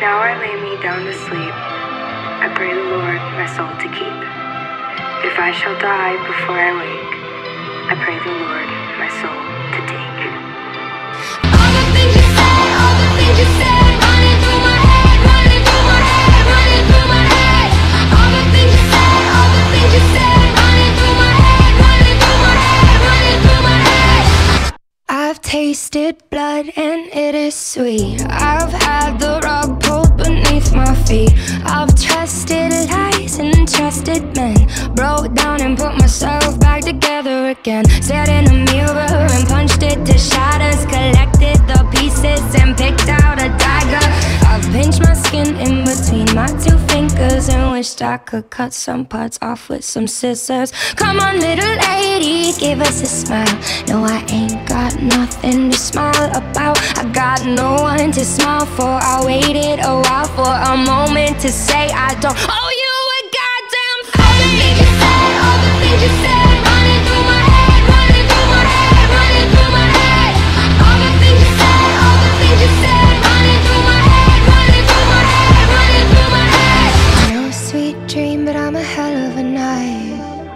Now I lay me down to sleep. I pray the Lord my soul to keep. If I shall die before I wake, I pray the Lord my soul to take. All the things you said, all the things you said, running through my head, running through my head, running through my head. All the things you said, all the things you said, running through my head, running through my head, running through my head. I've tasted blood and it is sweet. I've had the rug pulled beneath my feet. I've trusted lies and trusted men. Broke down and put myself back together again. Stared in a mirror and punched it to shatters. Collected the pieces and picked out a dagger. I've pinched my skin in between my two fingers and wished I could cut some parts off with some scissors. Come on, little lady, give us a smile. No, I ain't got nothing to smile about. I got no one to smile for. I waited a while for a moment to say I don't owe you a goddamn thing. All the things you said, running through my head, running through my head, running through my head. All the things you said, all the things you said, running through my head, running through my head, running through my head. No sweet dream, but I'm a hell of a night.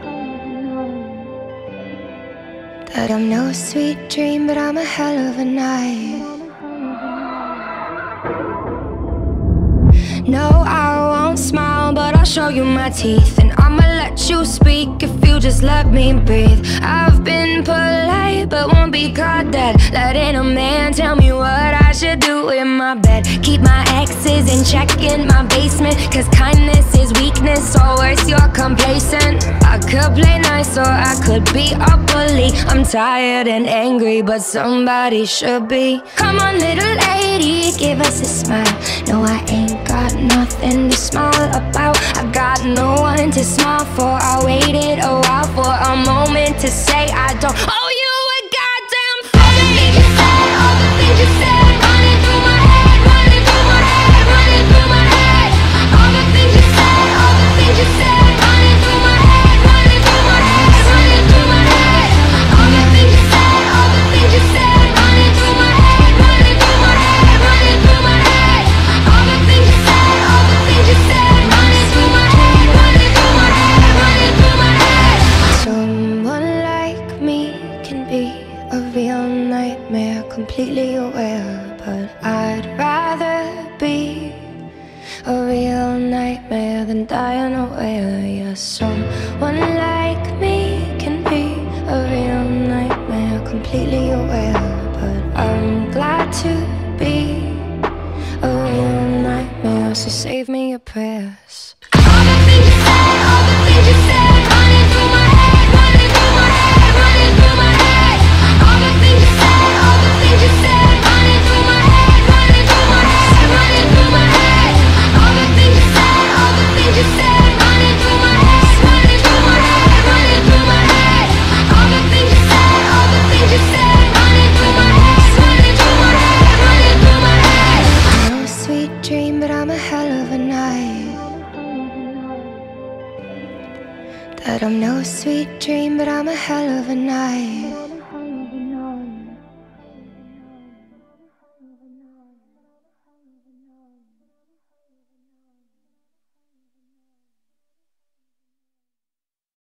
That I'm no sweet dream, but I'm a hell of a night. No, I won't smile, but I'll show you my teeth. And I'ma let you speak if you just let me breathe. I've been polite, but won't be caught dead. Letting a man tell me what I should do in my bed. Keep my exes in check in my basement, cause kindness is weakness, or worse, you're complacent. I could play nice or I could be a bully. I'm tired and angry, but somebody should be. Come on, little lady, give us a smile. No, I ain't got nothing to smile about. I got no one to smile for. I waited a while for a moment to say I don't owe you a goddamn thing. All the things you said, running through my head, running through my head, running through my head. All the things you said, all the things you said, running through my head, running through my head, running through my head. All the things you said, all the things you said, running through my head, running through my head, running through my head. All the things you said, all the things you said, running through my head, running through my head, running through my head. Someone like me can be a real nightmare, completely aware. But I'd rather be a real nightmare than die unaware. Yeah, someone like me can be a real nightmare, completely aware. But I'm glad to be a real nightmare, so save me your prayers. All the things you said, all the things you said, running through my head, running through my head, running through my head. All the things you said, all the things you said, running through my head, running through my head, running through my head. All the things you said, all the things you said, running through my head, running through my head, running through my head. All the things you said, all the things you said, running through my head, running through my head, running through my head. No sweet dream, but I'm a hell of a night. That I'm no sweet dream, but I'm a hell of a night.